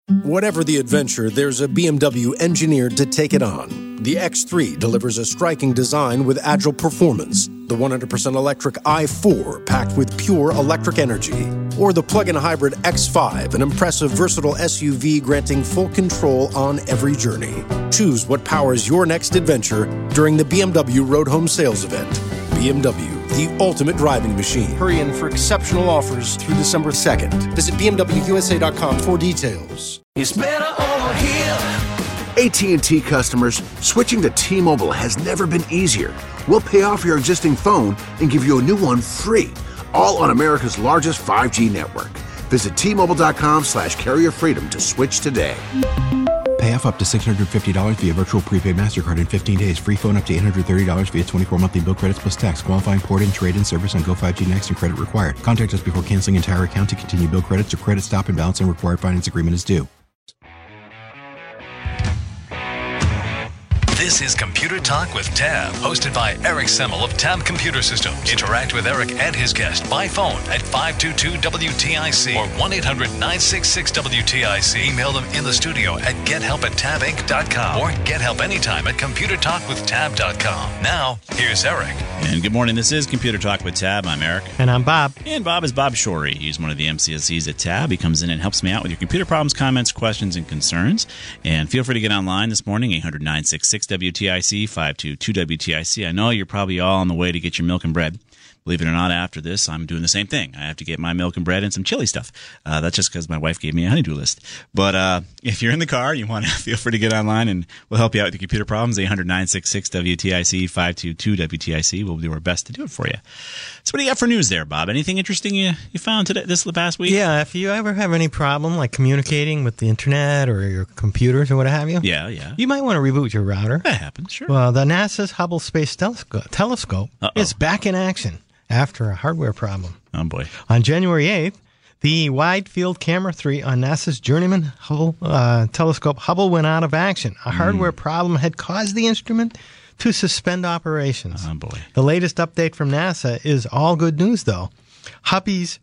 Whatever the adventure, there's a BMW engineered to take it on. The X3 delivers a striking design with agile performance. The 100% electric i4 packed with pure electric energy. Or the plug-in hybrid X5, an impressive versatile SUV granting full control on every journey. Choose what powers your next adventure during the BMW Road Home Sales Event. BMW, the ultimate driving machine. Hurry in for exceptional offers through December 2nd. Visit BMWUSA.com for details. It's better over here. AT&T customers, switching to T-Mobile has never been easier. We'll pay off your existing phone and give you a new one free, all on America's largest 5G network. Visit T-Mobile.com/carrier freedom to switch today. Pay off up to $650 via virtual prepaid MasterCard in 15 days. Free phone up to $830 via 24 monthly bill credits plus tax. Qualifying port-in, trade-in service on Go5G Next and credit required. Contact us before canceling entire account to continue bill credits or credit stop and balance and required finance agreement is due. This is Computer Talk with Tab, hosted by Eric Semmel of Tab Computer Systems. Interact with Eric and his guest by phone at 522-WTIC or 1-800-966-WTIC. Email them in the studio at gethelp@tabinc.com or get help anytime at computertalkwithtab.com. Now, here's Eric. And good morning. This is Computer Talk with Tab. I'm Eric. And I'm Bob. And Bob is Bob Shorey. He's one of the MCSEs at Tab. He comes in and helps me out with your computer problems, comments, questions, and concerns. And feel free to get online this morning, 800-966-WTIC, 522-WTIC. I know you're probably all on the way to get your milk and bread. Believe it or not, after this, I'm doing the same thing. I have to get my milk and bread and some chili stuff. That's just because my wife gave me a honeydew list. But if you're in the car, you want to feel free to get online, and we'll help you out with your computer problems. 800-966-WTIC, 522-WTIC. We'll do our best to do it for you. So what do you got for news there, Bob? Anything interesting you found today, this past week? Yeah, if you ever have any problem like communicating with the internet or your computers or what have you, Yeah. you might want to reboot your router. That happens, sure. Well, the NASA's Hubble Space Telescope is back in action after a hardware problem. Oh, boy. On January 8th, the Wide Field Camera 3 on NASA's Journeyman Hubble telescope Hubble went out of action. A hardware problem had caused the instrument to suspend operations. Oh, boy. The latest update from NASA is all good news, though. Hubby's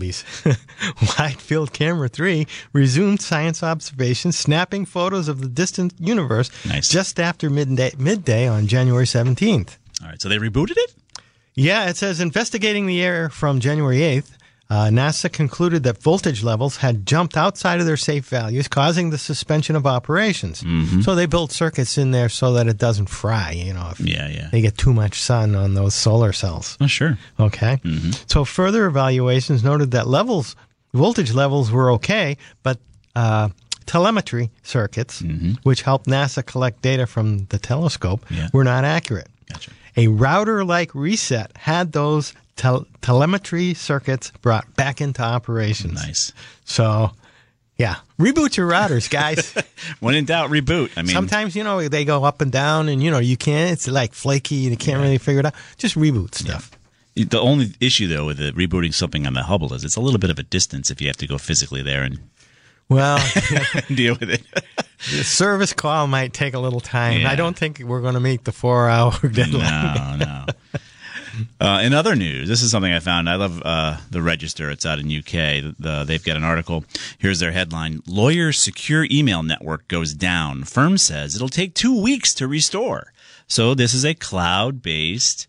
Wide Field Camera 3 resumed science observations, snapping photos of the distant universe just after midday on January 17th. All right, so they rebooted it? Yeah, it says investigating the error from January 8th, NASA concluded that voltage levels had jumped outside of their safe values, causing the suspension of operations. Mm-hmm. So they built circuits in there so that it doesn't fry, if they get too much sun on those solar cells. Oh, sure. Okay. Mm-hmm. So further evaluations noted that voltage levels were okay, but telemetry circuits, which helped NASA collect data from the telescope, were not accurate. Gotcha. A router-like reset had those telemetry circuits brought back into operations. Nice. So, yeah, reboot your routers, guys. When in doubt, reboot. I mean, sometimes they go up and down, and you can't. It's like flaky. You can't really figure it out. Just reboot stuff. Yeah. The only issue though with rebooting something on the Hubble is it's a little bit of a distance if you have to go physically there and deal with it. The service call might take a little time. Yeah. I don't think we're going to meet the 4-hour deadline. No. In other news, this is something I found. I love the Register. It's out in UK. They've got an article. Here's their headline. Lawyer's secure email network goes down. Firm says it'll take 2 weeks to restore. So this is a cloud-based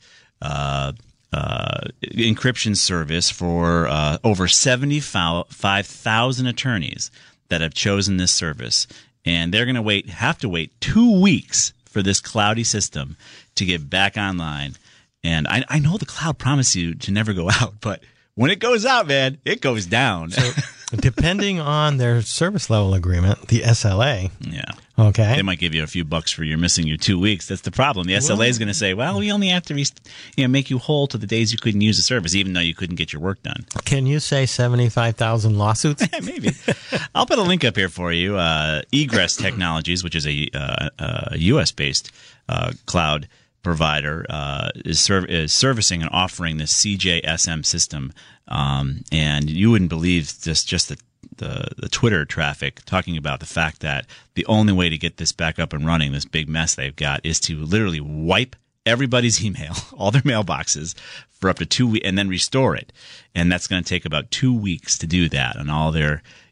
encryption service for over 75,000 attorneys that have chosen this service. And they're going to have to wait 2 weeks for this cloudy system to get back online. And I know the cloud promised you to never go out, but when it goes out, man, it goes down. So, depending on their service level agreement, the SLA. Yeah. Okay. They might give you a few bucks for missing your 2 weeks. That's the problem. The SLA is going to say, well, we only have to make you whole to the days you couldn't use the service, even though you couldn't get your work done. Can you say 75,000 lawsuits? Maybe. I'll put a link up here for you. Egress Technologies, which is a U.S.-based cloud provider, is servicing and offering this CJSM system. And you wouldn't believe just the Twitter traffic talking about the fact that the only way to get this back up and running, this big mess they've got, is to literally wipe everybody's email, all their mailboxes, for up to 2 weeks, and then restore it. And that's going to take about 2 weeks to do that on all their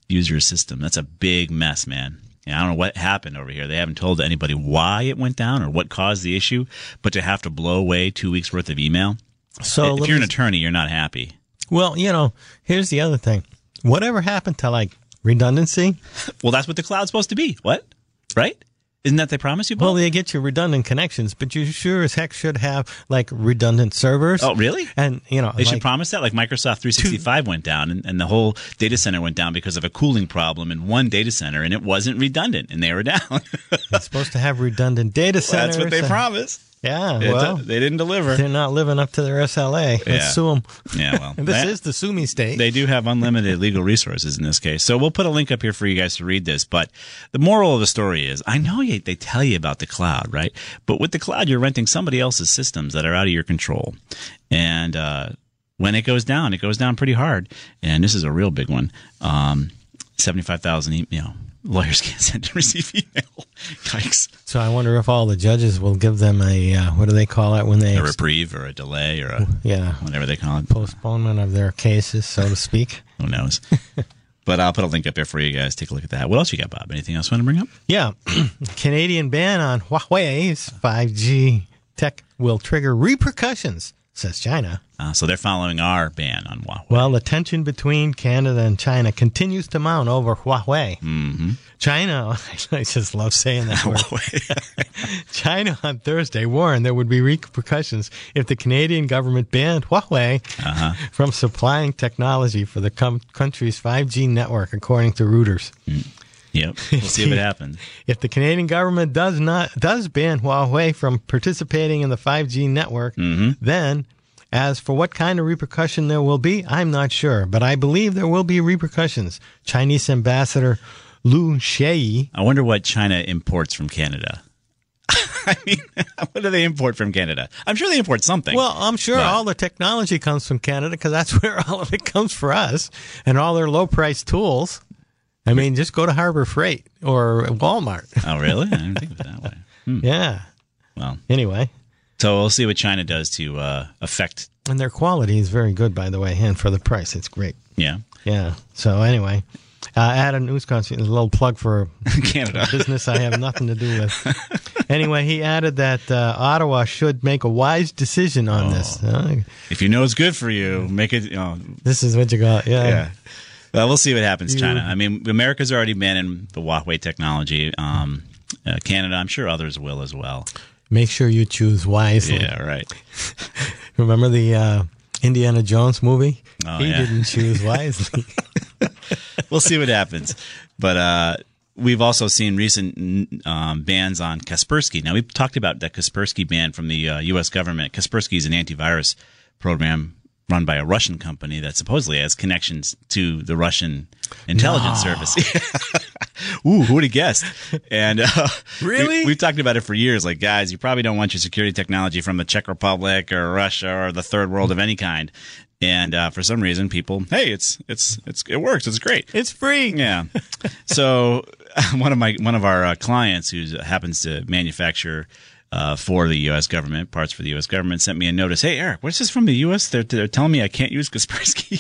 use your system. That's a big mess, man. I don't know what happened over here. They haven't told anybody why it went down or what caused the issue, but to have to blow away 2 weeks worth of email. So if you're an attorney, you're not happy. Well, here's the other thing. Whatever happened to redundancy? Well, that's what the cloud's supposed to be. What? Right? Isn't that they promise you? Well, they get you redundant connections, but you sure as heck should have redundant servers. Oh, really? And they should promise that. Like Microsoft 365 went down, and the whole data center went down because of a cooling problem in one data center, and it wasn't redundant, and they were down. They're supposed to have redundant data centers. That's what they promised. Yeah, well, they didn't deliver. They're not living up to their SLA. Let's sue them. Yeah, well, this is the sue me state. They do have unlimited legal resources in this case. So we'll put a link up here for you guys to read this. But the moral of the story is, I know they tell you about the cloud, right? But with the cloud, you're renting somebody else's systems that are out of your control. And when it goes down pretty hard. And this is a real big one. 75,000 lawyers can't send and receive email. Yikes. So I wonder if all the judges will give them a, what do they call it when they... A reprieve or a delay or whatever they call it. Postponement of their cases, so to speak. Who knows? But I'll put a link up there for you guys. Take a look at that. What else you got, Bob? Anything else you want to bring up? Yeah. Canadian ban on Huawei's 5G tech will trigger repercussions, says China. So they're following our ban on Huawei. Well, the tension between Canada and China continues to mount over Huawei. Mm-hmm. China, I just love saying that word. China on Thursday warned there would be repercussions if the Canadian government banned Huawei from supplying technology for the country's 5G network, according to Reuters. Yep, we'll see what happens. If the Canadian government does ban Huawei from participating in the 5G network, then as for what kind of repercussion there will be, I'm not sure, but I believe there will be repercussions. Chinese Ambassador Lu Shei. I wonder what China imports from Canada. I mean, what do they import from Canada? I'm sure they import something. Well, I'm sure all the technology comes from Canada because that's where all of it comes for us, and all their low-priced tools. I mean, just go to Harbor Freight or Walmart. Oh, really? I didn't think of it that way. Yeah. Well, anyway. So we'll see what China does to affect. And their quality is very good, by the way, and for the price, it's great. Yeah. Yeah. So anyway, at a news conference, a little plug for Canada, a business I have nothing to do with. Anyway, he added that Ottawa should make a wise decision on this. If you know it's good for you, make it. This is what you got. Yeah. Well, we'll see what happens, China. I mean, America's already banning the Huawei technology. Canada, I'm sure others will as well. Make sure you choose wisely. Yeah, right. Remember the Indiana Jones movie? Oh, he didn't choose wisely. We'll see what happens. But we've also seen recent bans on Kaspersky. Now, we've talked about that Kaspersky ban from the U.S. government. Kaspersky is an antivirus program run by a Russian company that supposedly has connections to the Russian intelligence service. Ooh, who would have guessed? And really, we've talked about it for years. Like, guys, you probably don't want your security technology from the Czech Republic or Russia or the third world of any kind. And for some reason, people, hey, it works. It's great. It's free. Yeah. So one of our clients who happens to manufacture for the U.S. government, parts for the U.S. government, sent me a notice. Hey, Eric, what's this from the U.S.? They're telling me I can't use Kaspersky.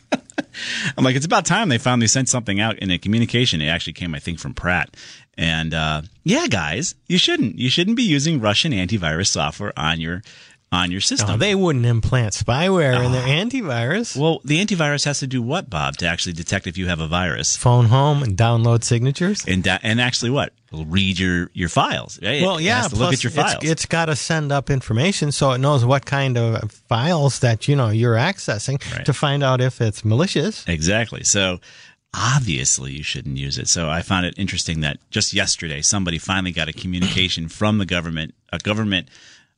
I'm like, it's about time they finally sent something out in a communication. It actually came, I think, from Pratt. And yeah, guys, you shouldn't be using Russian antivirus software on your system. No, they wouldn't implant spyware in their antivirus. Well, the antivirus has to do what, Bob, to actually detect if you have a virus? Phone home and download signatures. And actually what? It'll read your files. Well, yeah. It has to look at your files. It's got to send up information so it knows what kind of files that you're accessing to find out if it's malicious. Exactly. So obviously you shouldn't use it. So I found it interesting that just yesterday somebody finally got a communication from the government, a government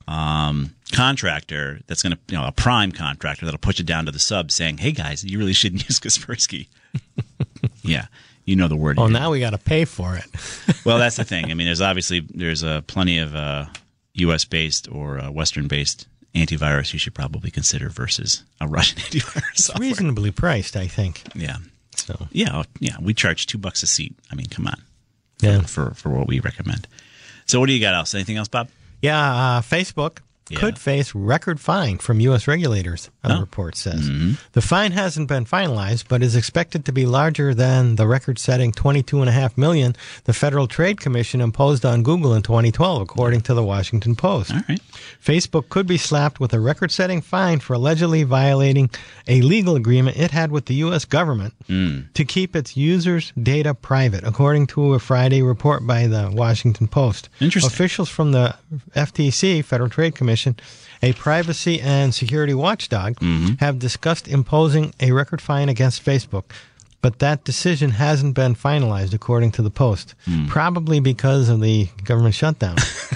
contractor that's going to, a prime contractor that'll put you down to the sub saying, hey guys, you really shouldn't use Kaspersky. Yeah. You know the word. Oh, now we got to pay for it. Well, that's the thing. I mean, there's plenty of U.S.-based or Western-based antivirus you should probably consider versus a Russian antivirus software. Reasonably priced, I think. Yeah. So yeah, we charge $2 a seat. I mean, come on. Yeah. For what we recommend. So what do you got else? Anything else, Bob? Yeah, Facebook could face record fine from U.S. regulators, the report says. The fine hasn't been finalized, but is expected to be larger than the record-setting $22.5 million the Federal Trade Commission imposed on Google in 2012, according to the Washington Post. All right. Facebook could be slapped with a record-setting fine for allegedly violating a legal agreement it had with the U.S. government to keep its users' data private, according to a Friday report by the Washington Post. Interesting. Officials from the FTC, Federal Trade Commission, a privacy and security watchdog, have discussed imposing a record fine against Facebook. But that decision hasn't been finalized, according to the Post, probably because of the government shutdown.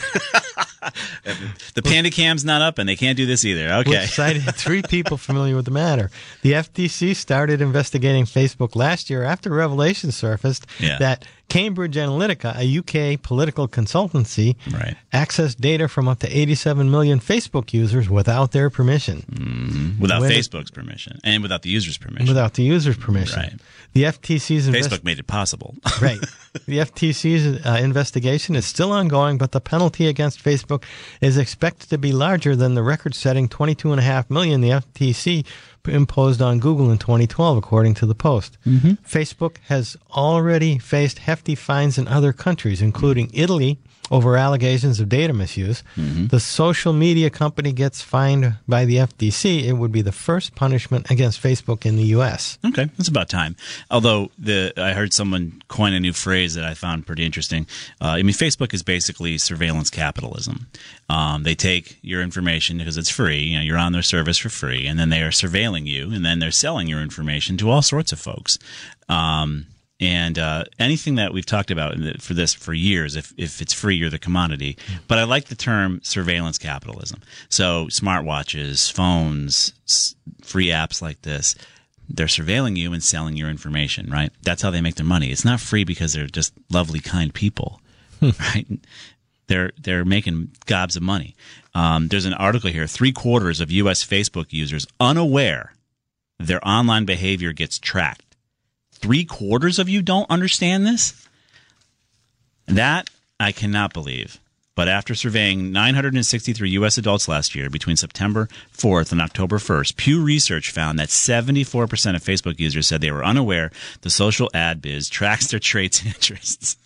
The Panda Cam's not up, and they can't do this either. Okay. Which cited 3 people familiar with the matter. The FTC started investigating Facebook last year after revelations surfaced that Cambridge Analytica, a UK political consultancy, accessed data from up to 87 million Facebook users without their permission. Without Facebook's permission, and without the user's permission. Without the user's permission. Right. The FTC's Facebook made it possible. Right. The FTC's investigation is still ongoing, but the penalty against Facebook is expected to be larger than the record-setting $22.5 million the FTC imposed on Google in 2012, according to the Post. Facebook has already faced hefty fines in other countries, including Italy, over allegations of data misuse. The social media company gets fined by the FTC. It would be the first punishment against Facebook in the U.S. Okay, that's about time. Although I heard someone coin a new phrase that I found pretty interesting. Facebook is basically surveillance capitalism. They take your information because it's free. You're on their service for free, and then they are surveilling you, and then they're selling your information to all sorts of folks. And anything that we've talked about for years, if it's free, you're the commodity. But I like the term surveillance capitalism. So smartwatches, phones, free apps like this, they're surveilling you and selling your information, right? That's how they make their money. It's not free because they're just lovely, kind people, right? They're making gobs of money. There's an article here, 3/4 of U.S. Facebook users unaware their online behavior gets tracked. 3/4 of you don't understand this? That I cannot believe. But after surveying 963 U.S. adults last year between September 4th and October 1st, Pew Research found that 74% of Facebook users said they were unaware the social ad biz tracks their traits and interests.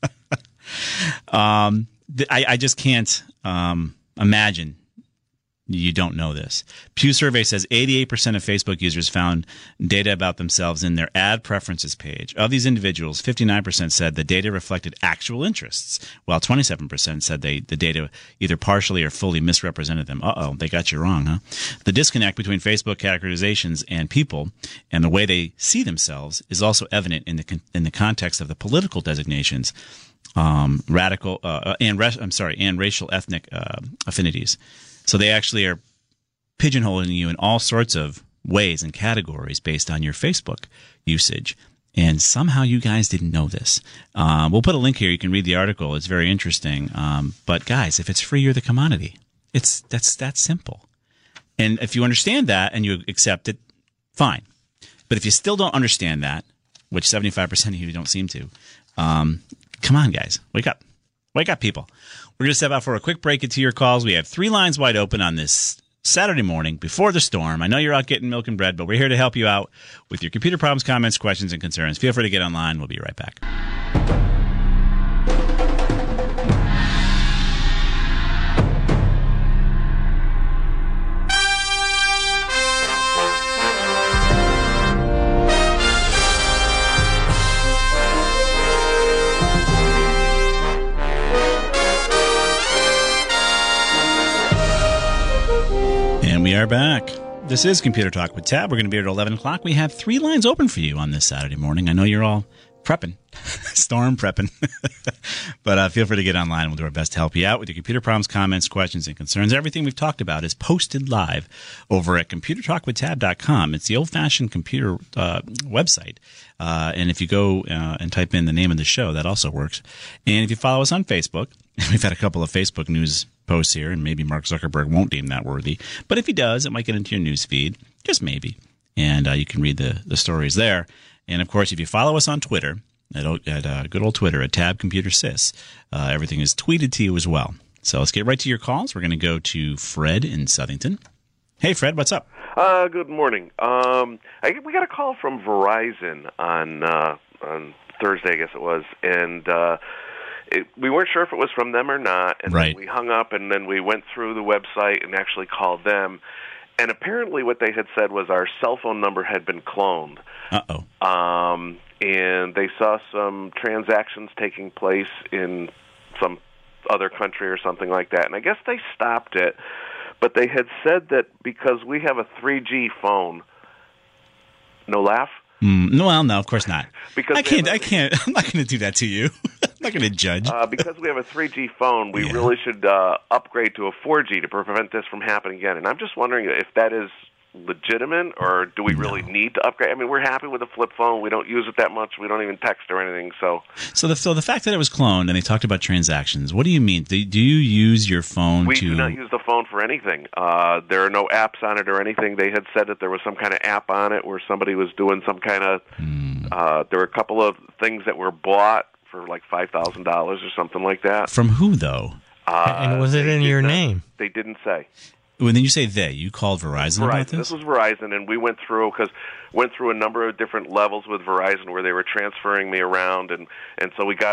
I just can't imagine you don't know this. Pew survey says 88% of Facebook users found data about themselves in their ad preferences page. Of these individuals, 59% said the data reflected actual interests, while 27% said the data either partially or fully misrepresented them. Uh-oh, they got you wrong, huh? The disconnect between Facebook categorizations and people and the way they see themselves is also evident in the context of the political designations, and racial ethnic affinities. So they actually are pigeonholing you in all sorts of ways and categories based on your Facebook usage. And somehow you guys didn't know this. We'll put a link here. You can read the article. It's very interesting. But guys, if it's free, you're the commodity. That's that simple. And if you understand that and you accept it, fine. But if you still don't understand that, which 75% of you don't seem to, come on, guys. Wake up. Wake up, people. We're going to step out for a quick break into your calls. We have 3 lines wide open on this Saturday morning before the storm. I know you're out getting milk and bread, but we're here to help you out with your computer problems, comments, questions, and concerns. Feel free to get online. We'll be right back. We are back. This is Computer Talk with Tab. We're going to be here at 11 o'clock. We have 3 lines open for you on this Saturday morning. I know you're all prepping, storm prepping, but feel free to get online. We'll do our best to help you out with your computer problems, comments, questions, and concerns. Everything we've talked about is posted live over at computertalkwithtab.com. It's the old-fashioned computer website. And if you go and type in the name of the show, that also works. And if you follow us on Facebook, we've had a couple of Facebook news posts here, and maybe Mark Zuckerberg won't deem that worthy. But if he does, it might get into your news feed, just maybe. And you can read the stories there. And, of course, if you follow us on Twitter, at good old Twitter, at Tab Computer Sys, everything is tweeted to you as well. So let's get right to your calls. We're going to go to Fred in Southington. Hey, Fred, what's up? Good morning. We got a call from Verizon on Thursday, I guess it was, and we weren't sure if it was from them or not, and right. We hung up, and then we went through the website and actually called them, and apparently what they had said was our cell phone number had been cloned. Uh-oh. And they saw some transactions taking place in some other country or something like that, and I guess they stopped it, but they had said that because we have a 3G phone, no laugh? No, of course not. Because I can't. I'm not going to do that to you. I'm not going to judge. Because we have a 3G phone, we really should upgrade to a 4G to prevent this from happening again. And I'm just wondering if that is legitimate, or do we really need to upgrade? I mean, we're happy with the flip phone. We don't use it that much. We don't even text or anything. So the fact that it was cloned and they talked about transactions, what do you mean? Do you use your phone We do not use the phone for anything. There are no apps on it or anything. They had said that there was some kind of app on it where somebody was doing some kind of... there were a couple of things that were bought for like $5,000 or something like that. From who, though? And was it in your name? They didn't say. When you say they, you called Verizon about this? This was Verizon, and we went through a number of different levels with Verizon where they were transferring me around, and so we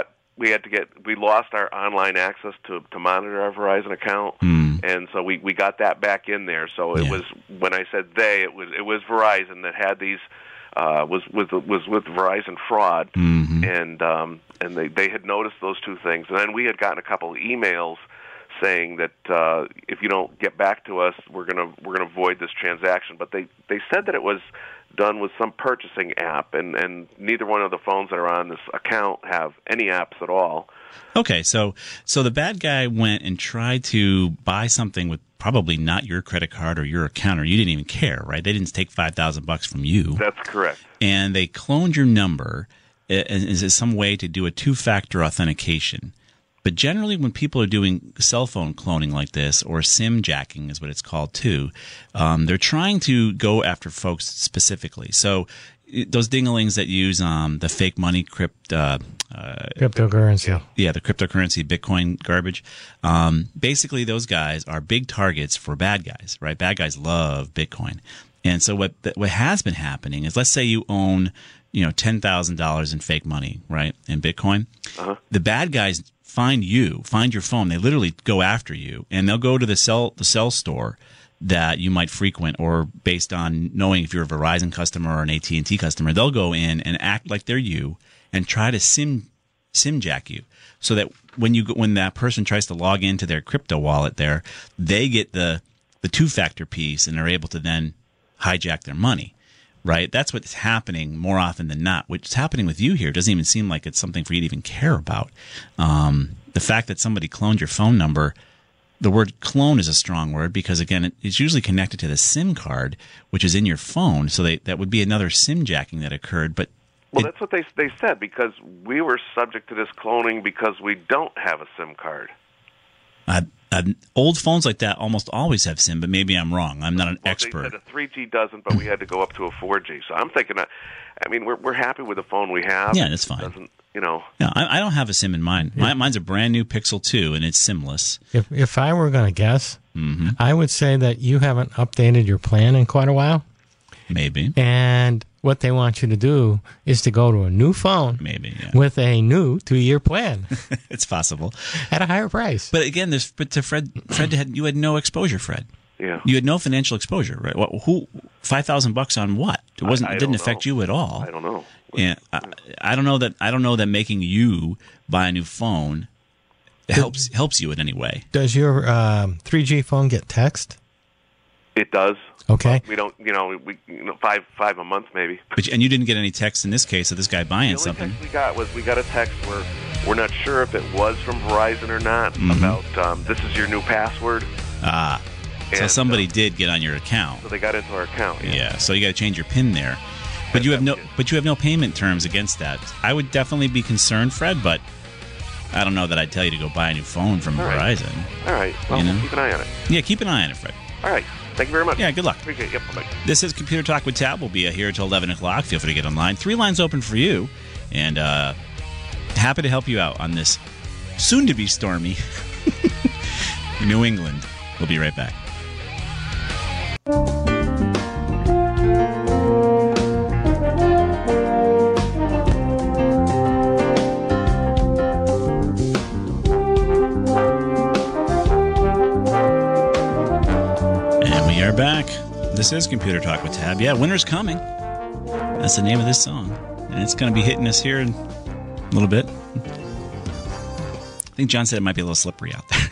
lost our online access to monitor our Verizon account, and so we got that back in there. So it was, when I said they, it was Verizon that had these was with Verizon fraud, and they had noticed those two things, and then we had gotten a couple of emails saying that if you don't get back to us, we're gonna void this transaction. But they said that it was done with some purchasing app, and neither one of the phones that are on this account have any apps at all. Okay, so the bad guy went and tried to buy something with probably not your credit card or your account, or you didn't even care, right? They didn't take $5,000 from you. That's correct. And they cloned your number. Is it some way to do a two-factor authentication? But generally, when people are doing cell phone cloning like this, or SIM jacking is what it's called too, they're trying to go after folks specifically. So those dinglings that use the fake money cryptocurrency. Yeah, the cryptocurrency Bitcoin garbage. Basically, those guys are big targets for bad guys, right? Bad guys love Bitcoin. And so what has been happening is, let's say you own $10,000 in fake money, right, in Bitcoin. The bad guys find your phone. They literally go after you, and they'll go to the cell store that you might frequent, or based on knowing if you're a Verizon customer or an AT&T customer, they'll go in and act like they're you and try to sim jack you, so that when that person tries to log into their crypto wallet there, they get the two-factor piece and are able to then hijack their money. Right? That's what's happening more often than not. What's happening with you here doesn't even seem like it's something for you to even care about. The fact that somebody cloned your phone number, the word clone is a strong word, because, again, it's usually connected to the SIM card, which is in your phone. So that would be another SIM jacking that occurred. But that's what they said, because we were subject to this cloning because we don't have a SIM card. Old phones like that almost always have SIM, but maybe I'm wrong. I'm not an expert. They said a 3G doesn't, but we had to go up to a 4G. So I'm thinking, we're happy with the phone we have. Yeah, that's fine. No, I don't have a SIM in mine. Yeah. Mine's a brand new Pixel 2, and it's SIM-less. If I were going to guess, I would say that you haven't updated your plan in quite a while. Maybe. And what they want you to do is to go to a new phone, with a new 2-year plan. It's possible at a higher price. But again, Fred you had no exposure, Fred. Yeah, you had no financial exposure, right? $5,000 on what? It didn't affect you at all. I don't know. Yeah, I don't know that making you buy a new phone helps you in any way. Does your 3G phone get text? It does. Okay. We don't, five a month maybe. And you didn't get any text in this case of this guy buying something. The only text we got a text where we're not sure if it was from Verizon or not, about this is your new password. So somebody did get on your account. So they got into our account. Yeah. So you got to change your PIN there. But you have no payment terms against that. I would definitely be concerned, Fred, but I don't know that I'd tell you to go buy a new phone from Verizon. All right. Well, keep an eye on it. Yeah, keep an eye on it, Fred. All right. Thank you very much. Yeah, good luck. Appreciate it. Yep, bye-bye. This is Computer Talk with Tab. We'll be here until 11 o'clock. Feel free to get online. 3 lines open for you. And happy to help you out on this soon-to-be stormy New England. We'll be right back. And we are back. This is Computer Talk with Tab. Yeah, winter's coming. That's the name of this song. And it's going to be hitting us here in a little bit. I think John said it might be a little slippery out there.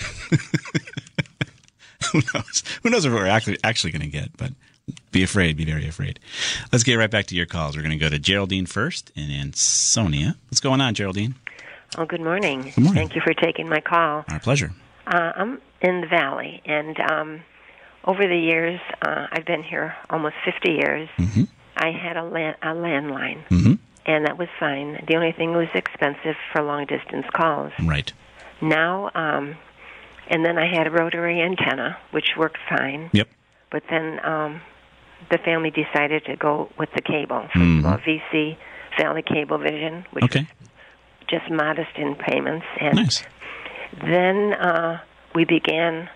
Who knows? Who knows what we're actually going to get, but be afraid. Be very afraid. Let's get right back to your calls. We're going to go to Geraldine first and then Sonia. What's going on, Geraldine? Oh, good morning. Good morning. Thank you for taking my call. Our pleasure. I'm in the Valley, and over the years, I've been here almost 50 years. Mm-hmm. I had a landline, Mm-hmm. and that was fine. The only thing was expensive for long-distance calls. Right. Now, and then I had a rotary antenna, which worked fine. Yep. But then the family decided to go with the cable. First of all, VC, Valley Cablevision, which was just modest in payments. And Nice. then we began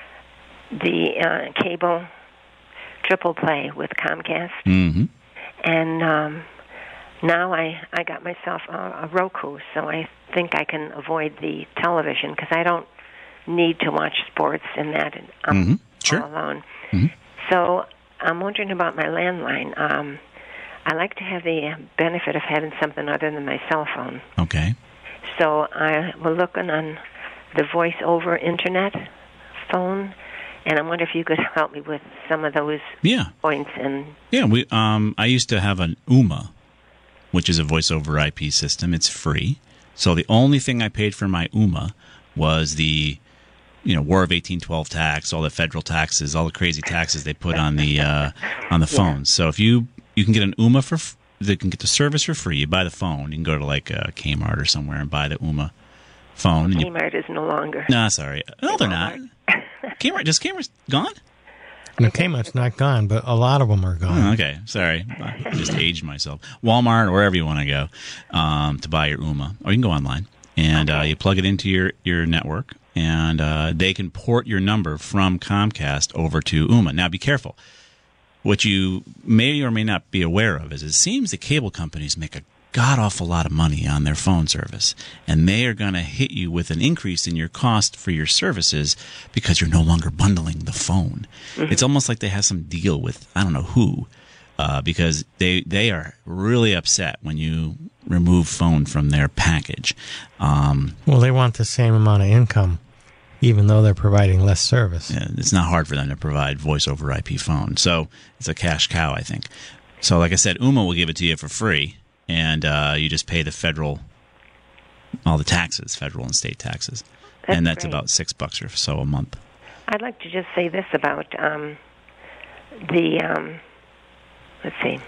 the cable triple play with Comcast. Mm-hmm. And now I got myself a Roku, so I think I can avoid the television because I don't need to watch sports and that. I'm Sure. all alone. Mm-hmm. So I'm wondering about my landline. I like to have the benefit of having something other than my cell phone. Okay. So I was looking on the voice over internet phone, and I wonder if you could help me with some of those points. And yeah, I used to have an UMA, which is a voice over IP system. It's free. So the only thing I paid for my UMA was the War of 1812 tax, all the federal taxes, all the crazy taxes they put on the phones. So if you can get an UMA they can get the service for free. You buy the phone. You can go to like Kmart or somewhere and buy the UMA phone. Kmart is no longer. No, sorry. No, they're not. Kmart's gone? No, Kmart's not gone, but a lot of them are gone. Oh, okay, sorry. I just aged myself. Walmart or wherever you want to go to buy your UMA. Or you can go online. And you plug it into your network, and they can port your number from Comcast over to UMA. Now, be careful. What you may or may not be aware of is it seems the cable companies make a god-awful lot of money on their phone service, and they are going to hit you with an increase in your cost for your services because you're no longer bundling the phone. Mm-hmm. It's almost like they have some deal with, I don't know who, because they are really upset when you remove phone from their package. Well, they want the same amount of income, even though they're providing less service. Yeah, it's not hard for them to provide voice over IP phone. So it's a cash cow, I think. So like I said, UMA will give it to you for free, and you just pay all the taxes, federal and state taxes. That's great. About $6 or so a month. I'd like to just say this about let's see.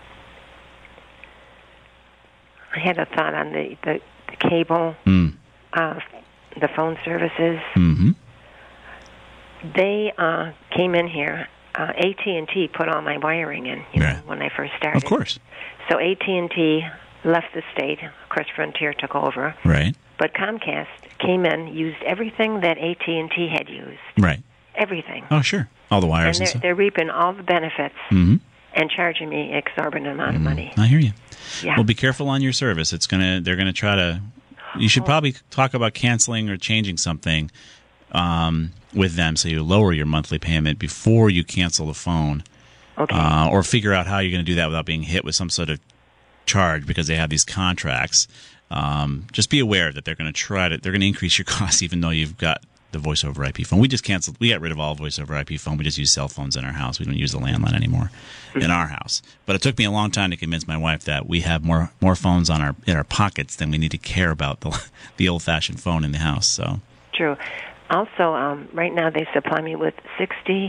I had a thought on the cable, the phone services. Mm-hmm. They came in here. AT&T put all my wiring in when I first started. Of course. So AT&T left the state. Of course, Frontier took over. Right. But Comcast came in, used everything that AT&T had used. Right. Everything. Oh, sure. All the wires and stuff. They're reaping all the benefits and charging me exorbitant amount of money. I hear you. Yeah. Well, be careful on your service. They're gonna try to. You should probably talk about canceling or changing something with them, so you lower your monthly payment before you cancel the phone. Okay. Or figure out how you're going to do that without being hit with some sort of charge because they have these contracts. Just be aware that they're going to increase your costs even though you've got the voice over IP phone. We got rid of all voice over IP phone. We just use cell phones in our house. We don't use the landline anymore in our house. But it took me a long time to convince my wife that we have more phones in our pockets than we need to care about the old-fashioned phone in the house. So True. Also, right now they supply me with 60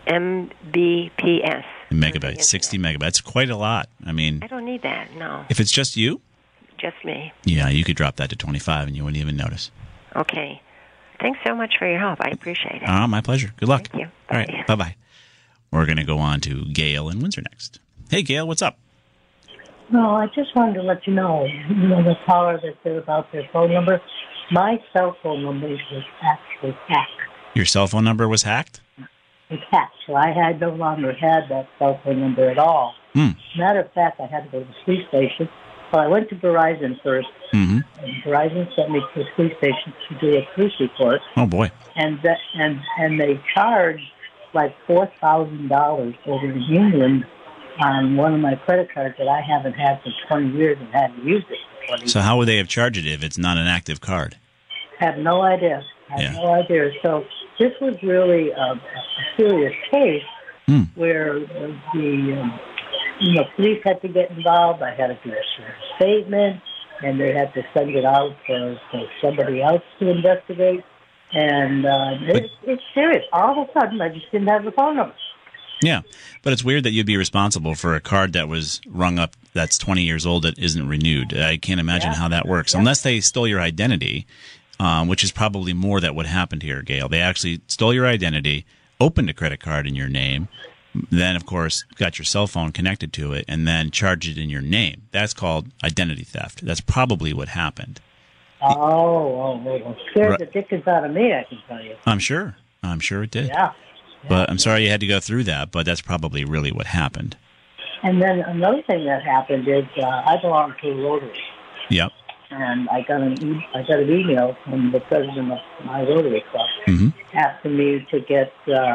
Mbps. Megabytes, 60 megabytes. Quite a lot. I mean, I don't need that, no. If it's just you? Just me. Yeah, you could drop that to 25 and you wouldn't even notice. Okay. Thanks so much for your help. I appreciate it. My pleasure. Good luck. Thank you. All right. Bye-bye. We're going to go on to Gail in Windsor next. Hey, Gail, what's up? No, I just wanted to let you know, the caller that said about their phone number, my cell phone number was actually hacked. Your cell phone number was hacked? It was hacked, so I no longer had that cell phone number at all. Matter of fact, I had to go to the police station. Well, I went to Verizon first, and Verizon sent me to the police station to do a police report. Oh, boy. And they charged like $4,000 over in England on one of my credit cards that I haven't had for 20 years and hadn't used it for 20 years. So how would they have charged it if it's not an active card? I have no idea. No idea. So this was really a serious case where the police had to get involved. I had to do a statement, and they had to send it out for somebody else to investigate. And it's serious. All of a sudden, I just didn't have the phone number. Yeah, but it's weird that you'd be responsible for a card that was rung up that's 20 years old that isn't renewed. I can't imagine how that works. Unless they stole your identity, which is probably more that what happened here, Gail. They actually stole your identity, opened a credit card in your name, then, of course, got your cell phone connected to it, and then charged it in your name. That's called identity theft. That's probably what happened. Well, scared the dickens out of me, I can tell you. I'm sure it did. Yeah. But I'm sorry you had to go through that, but that's probably really what happened. And then another thing that happened is I belong to Rotary. Yep. And I got an email from the president of my Rotary Club asking me to get,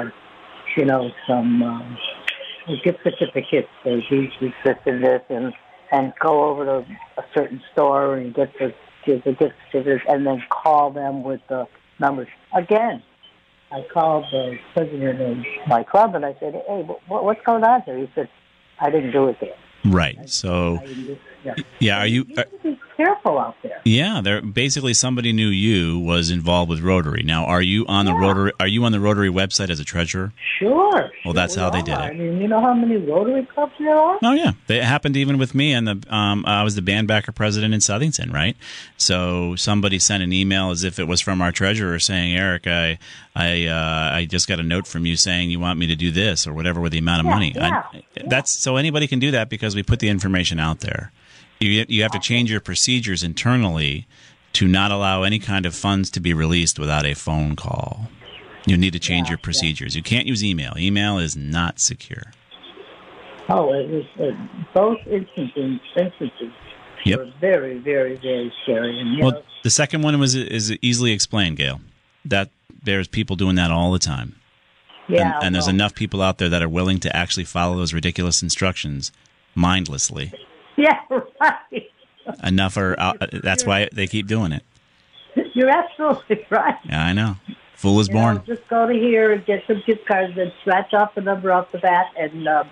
some gift certificates for these, this, and this, and go over to a certain store and get the gift certificates, and then call them with the numbers. Again, I called the president of my club, and I said, hey, what's going on here? He said, I didn't do it there. Right. So, are you... You need to be careful out there. Yeah, basically somebody knew you was involved with Rotary. Now, are you on the Rotary? Are you on the Rotary website as a treasurer? Sure. Well, that's how they did it. I mean, you know how many Rotary clubs there are? Oh yeah, it happened even with me. And I was the bandbacker president in Southington, right? So somebody sent an email as if it was from our treasurer saying, Eric, I just got a note from you saying you want me to do this or whatever with the amount of money. That's so anybody can do that because we put the information out there. You have to change your procedures internally to not allow any kind of funds to be released without a phone call. You need to change your procedures. You can't use email. Email is not secure. Oh, it was both instances were very, very, very scary. And, the second one is easily explained, Gail. That there's people doing that all the time. Yeah, and there's enough people out there that are willing to actually follow those ridiculous instructions mindlessly. Yeah, right. Enough are out. That's why they keep doing it. You're absolutely right. Yeah, I know. Fool is born. Just go to here and get some gift cards and scratch off the number off the bat and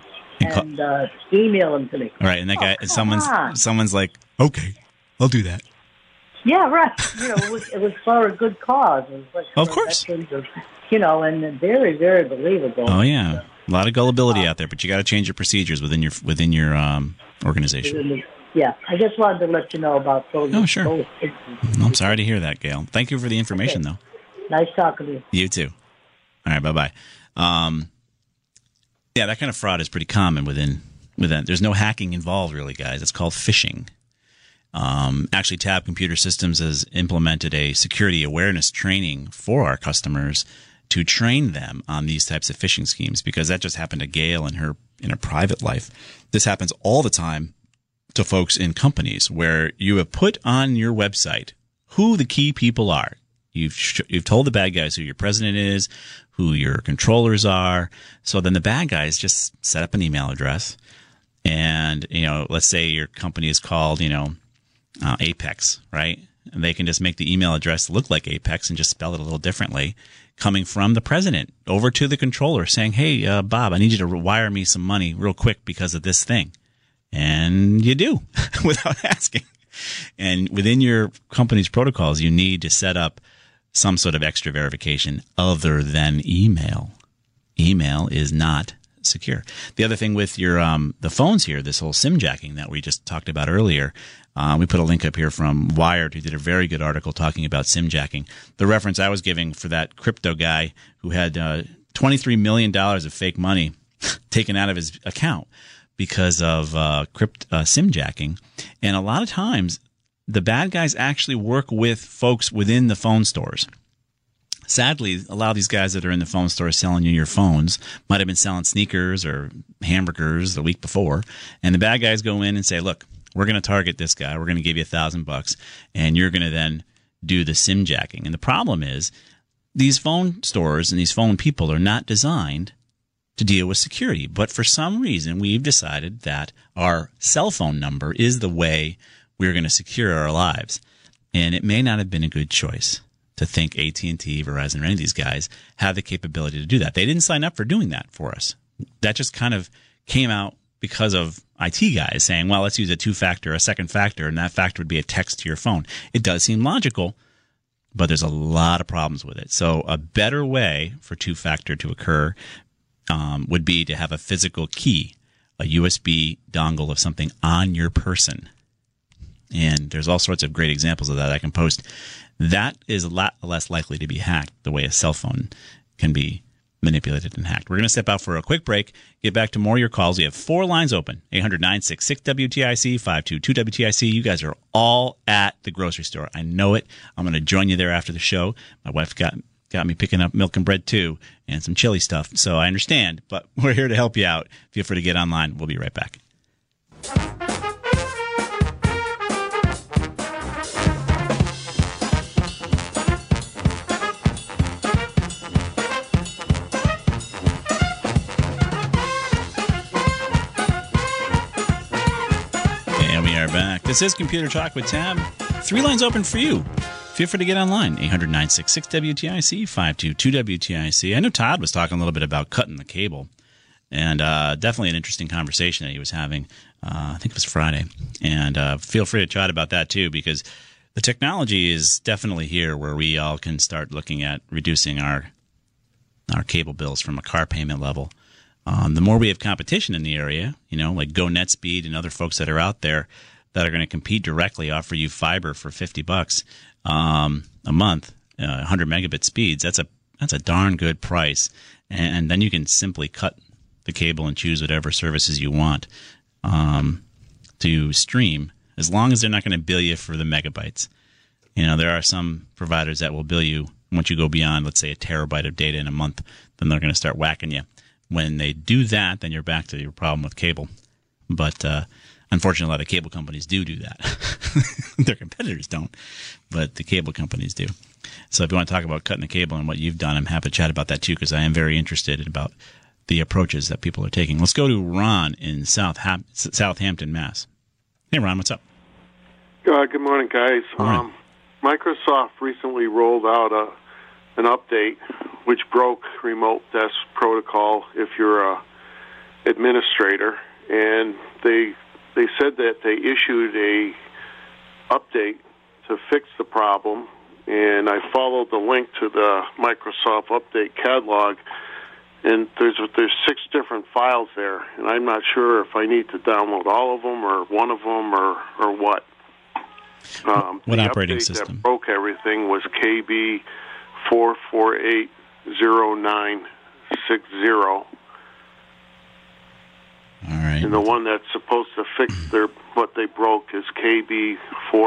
email them to me. Right, and that guy, someone's like, okay, I'll do that. Yeah, right. It was for a good cause. It was like of course. And very, very believable. Oh yeah, a lot of gullibility out there, but you got to change your procedures within your organization. Yeah, I just wanted to let you know about those. Oh, sure. I'm sorry to hear that, Gail. Thank you for the information, though. Nice talking to you. You too. All right, bye-bye. Yeah, that kind of fraud is pretty common within that. There's no hacking involved, really, guys. It's called phishing. Actually, Tab Computer Systems has implemented a security awareness training for our customers to train them on these types of phishing schemes, because that just happened to Gail in her private life. This happens all the time to folks in companies where you have put on your website who the key people are. You've told the bad guys who your president is, who your controllers are. So then the bad guys just set up an email address, and let's say your company is called Apex, right? And they can just make the email address look like Apex and just spell it a little differently, coming from the president over to the controller saying, hey, Bob, I need you to wire me some money real quick because of this thing. And you do without asking. And within your company's protocols, you need to set up some sort of extra verification other than email. Email is not secure. The other thing with your the phones here, this whole SIM jacking that we just talked about earlier, we put a link up here from Wired, who did a very good article talking about SIM jacking. The reference I was giving for that crypto guy who had $23 million of fake money taken out of his account because of SIM jacking. And a lot of times, the bad guys actually work with folks within the phone stores. Sadly, a lot of these guys that are in the phone store selling you your phones might have been selling sneakers or hamburgers the week before, and the bad guys go in and say, look, we're going to target this guy. We're going to give you $1,000, and you're going to then do the SIM jacking. And the problem is these phone stores and these phone people are not designed to deal with security. But for some reason, we've decided that our cell phone number is the way we're going to secure our lives. And it may not have been a good choice to think AT&T, Verizon, or any of these guys have the capability to do that. They didn't sign up for doing that for us. That just kind of came out because of IT guys saying, well, let's use a two-factor, a second factor, and that factor would be a text to your phone. It does seem logical, but there's a lot of problems with it. So a better way for two-factor to occur would be to have a physical key, a USB dongle of something on your person. And there's all sorts of great examples of that I can post. That is a lot less likely to be hacked the way a cell phone can be manipulated and hacked. We're going to step out for a quick break, get back to more of your calls. We have 4 lines open, 800-966-WTIC, 522-WTIC. You guys are all at the grocery store. I know it. I'm going to join you there after the show. My wife got me picking up milk and bread too, and some chili stuff. So I understand, but we're here to help you out. Feel free to get online. We'll be right back. Back. This is Computer Talk with Tab. 3 lines open for you. Feel free to get online. 800-966-WTIC, 522-WTIC. I know Todd was talking a little bit about cutting the cable, and definitely an interesting conversation that he was having. I think it was Friday. And feel free to chat about that too, because the technology is definitely here where we all can start looking at reducing our cable bills from a car payment level. The more we have competition in the area, like GoNetspeed and other folks that are out there that are going to compete directly, offer you fiber for $50 a month, 100 megabit speeds. That's a darn good price, and then you can simply cut the cable and choose whatever services you want to stream, as long as they're not going to bill you for the megabytes. There are some providers that will bill you once you go beyond, let's say, a terabyte of data in a month. Then they're going to start whacking you. When they do that, then you're back to your problem with cable. But unfortunately, a lot of cable companies do that. Their competitors don't, but the cable companies do. So if you want to talk about cutting the cable and what you've done, I'm happy to chat about that too, because I am very interested about the approaches that people are taking. Let's go to Ron in Southampton, Mass. Hey, Ron, what's up? Good morning, guys. Morning. Microsoft recently rolled out an update which broke remote desk protocol if you're a administrator, and they said that they issued a update to fix the problem, and I followed the link to the Microsoft update catalog, and there's 6 different files there, and I'm not sure if I need to download all of them or one of them or what. What operating system? system? That broke everything was KB 4480960. All right. And the one that's supposed to fix what they broke is KB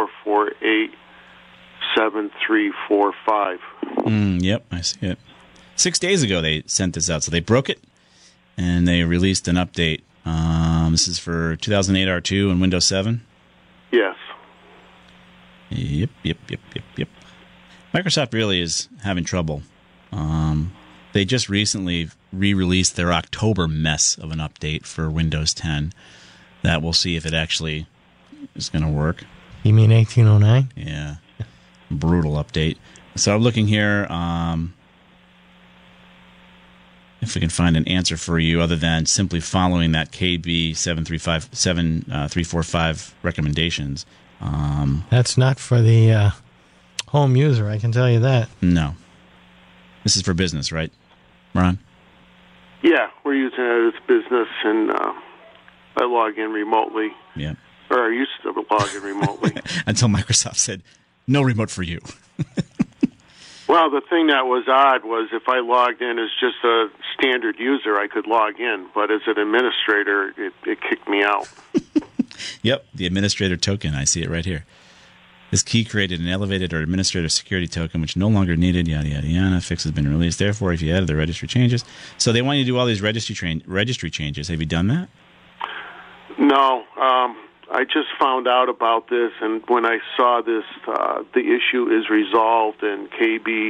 4487345. Yep, I see it. 6 days ago they sent this out, so they broke it and they released an update. This is for 2008 R2 and Windows 7. Yes. Yep. Microsoft really is having trouble. They just recently re-released their October mess of an update for Windows 10. That we'll see if it actually is going to work. You mean 1809? Yeah. Brutal update. So I'm looking here if we can find an answer for you other than simply following that KB 7345 recommendations. That's not for the home user, I can tell you that. No. This is for business, right, Ron? Yeah, we're using it as business, and I log in remotely. Yeah. Or I used to log in remotely. Until Microsoft said, no remote for you. Well, the thing that was odd was if I logged in as just a standard user, I could log in. But as an administrator, it kicked me out. Yep, the administrator token. I see it right here. This key created an elevated or administrative security token, which no longer needed, yada, yada, yada. Fix has been released. Therefore, if you added the registry changes. So they want you to do all these registry changes. Have you done that? No. I just found out about this, and when I saw this, the issue is resolved in KB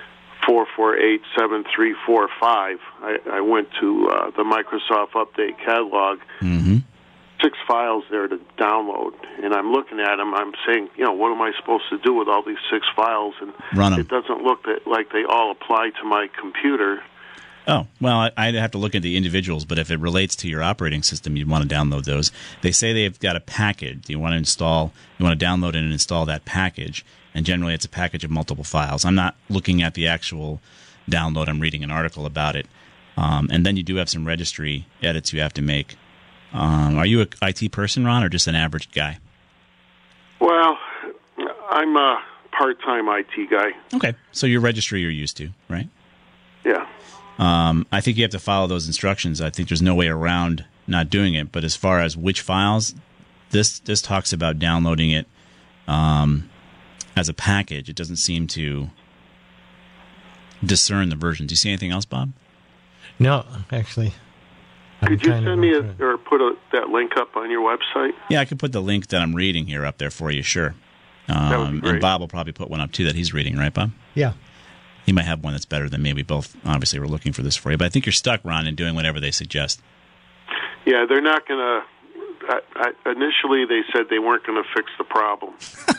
4487345. I went to the Microsoft Update catalog. Mm-hmm. 6 files there to download, and I'm looking at them. I'm saying, what am I supposed to do with all these 6 files? And run them. It doesn't look like they all apply to my computer. Oh, well, I'd have to look at the individuals, but if it relates to your operating system, you'd want to download those. They say they've got a package. You want to download and install that package, and generally it's a package of multiple files. I'm not looking at the actual download. I'm reading an article about it. And then you do have some registry edits you have to make. Are you an IT person, Ron, or just an average guy? Well, I'm a part-time IT guy. Okay, so your registry you're used to, right? Yeah. I think you have to follow those instructions. I think there's no way around not doing it. But as far as which files, this talks about downloading it as a package. It doesn't seem to discern the versions. Do you see anything else, Bob? No, actually. Could you send me or put that link up on your website? Yeah, I could put the link that I'm reading here up there for you, sure. That would be great. And Bob will probably put one up, too, that he's reading, right, Bob? Yeah. He might have one that's better than me. We both obviously were looking for this for you. But I think you're stuck, Ron, in doing whatever they suggest. Yeah, they're not going to... Initially, they said they weren't going to fix the problem.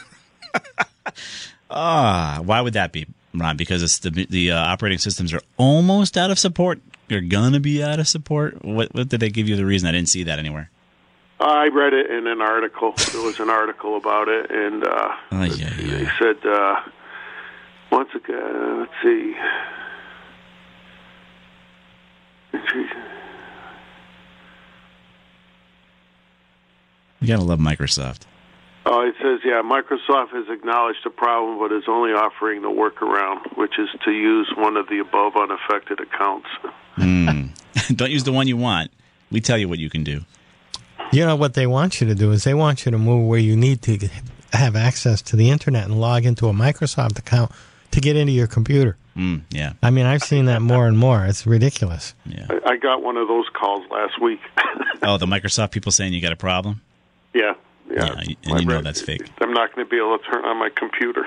Why would that be, Ron? Because it's the operating systems are almost out of support? They're going to be out of support? What did they give you the reason? I didn't see that anywhere. I read it in an article. There was an article about it, and they said, once again, let's see. You got to love Microsoft. Oh, it says, Microsoft has acknowledged the problem, but is only offering the workaround, which is to use one of the above unaffected accounts. Don't use the one you want. We tell you what you can do. You know what they want you to do is they want you to move where you need to have access to the internet and log into a Microsoft account to get into your computer. Yeah. I mean, I've seen that more and more. It's ridiculous. Yeah. I got one of those calls last week. Oh, the Microsoft people saying you got a problem? Yeah. And you know that's fake. I'm not going to be able to turn on my computer.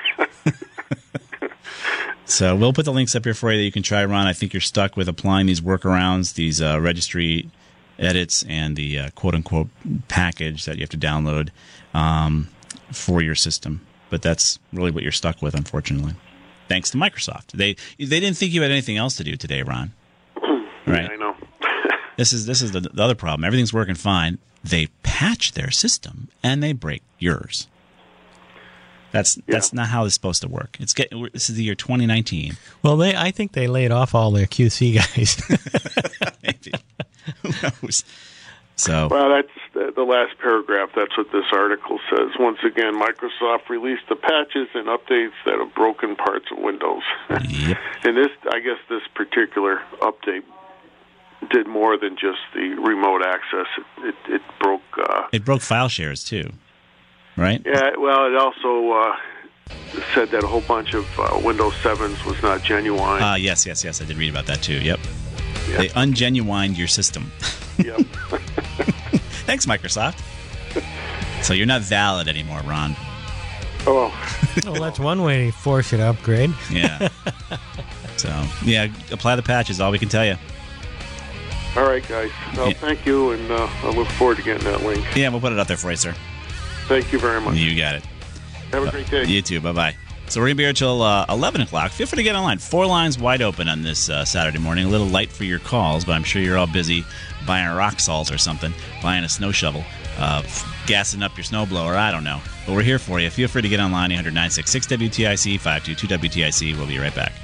So we'll put the links up here for you that you can try, Ron. I think you're stuck with applying these workarounds, these registry edits, and the quote-unquote package that you have to download for your system. But that's really what you're stuck with, unfortunately. Thanks to Microsoft. They didn't think you had anything else to do today, Ron. Right? Yeah, I know. This is the other problem. Everything's working fine. They patch their system and they break yours. That's not how it's supposed to work. This is the year 2019. Well, I think they laid off all their QC guys. Maybe. Who knows? So. Well, that's the last paragraph. That's what this article says. Once again, Microsoft released the patches and updates that have broken parts of Windows. Yep. And I guess this particular update did more than just the remote access. It broke... it broke file shares, too, right? Yeah, well, it also said that a whole bunch of Windows 7s was not genuine. Yes. I did read about that, too. Yep. They ungenuined your system. Yep. Thanks, Microsoft. So you're not valid anymore, Ron. Oh. Well, that's one way to force you to upgrade. Yeah. So, apply the patches, all we can tell you. All right, guys. Well, thank you, and I look forward to getting that link. Yeah, we'll put it up there for you, sir. Thank you very much. You got it. Have a great day. You too. Bye-bye. So we're going to be here till 11 o'clock. Feel free to get online. 4 lines wide open on this Saturday morning. A little light for your calls, but I'm sure you're all busy buying rock salts or something, buying a snow shovel, gassing up your snowblower. I don't know. But we're here for you. Feel free to get online, 800-966-WTIC, 522-WTIC. We'll be right back.